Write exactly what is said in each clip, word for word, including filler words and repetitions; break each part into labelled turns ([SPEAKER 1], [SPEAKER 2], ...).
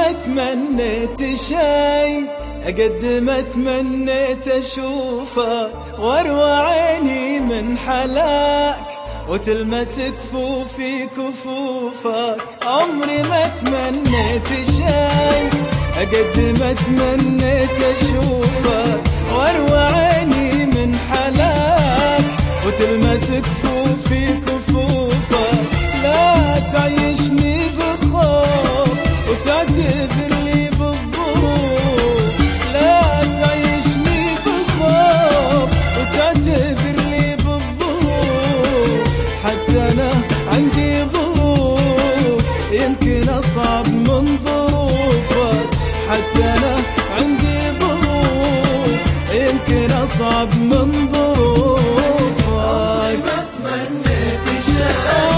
[SPEAKER 1] ما تمنيت شي قد ما تمنيت اشوفك واروى عيني من حلاك وتلمس كفوفي كفوفك. عمري ما تمنيت شي قد ما تمنيت اشوفك واروى عيني من حلاك وتلمس كفوفي كفوفك. لا تعيشني بخوف وتعتذر لي بالظروف، لا تعيشني بخوف وتعتذر لي بالظروف. حتى انا عندي ظروف يمكن اصعب من ظروفك، حتى انا عندي ظروف يمكن اصعب من ظروفك.
[SPEAKER 2] ما تمنيت شي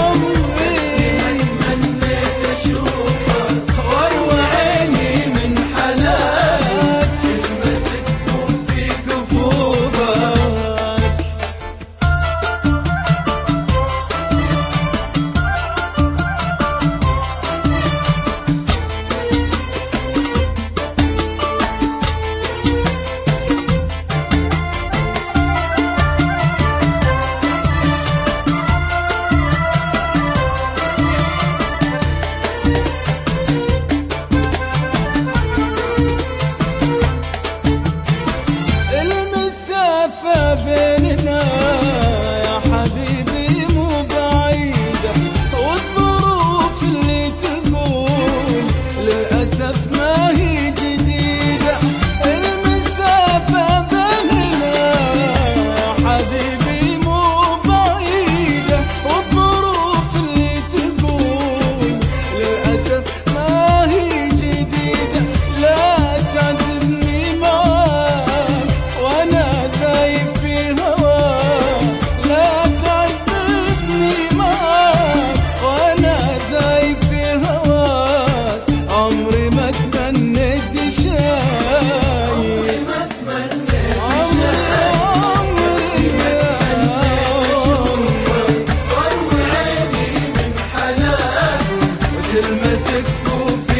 [SPEAKER 1] بيننا يا حبيبي مو بعيدة، والظروف اللي تكون للأسف ما هي جديدة. المسافة بيننا يا حبيبي مو بعيدة، والظروف اللي تكون للأسف ما هي جديدة. لا تعذبني معاك وأنا ذايب
[SPEAKER 2] تلمس كفوفي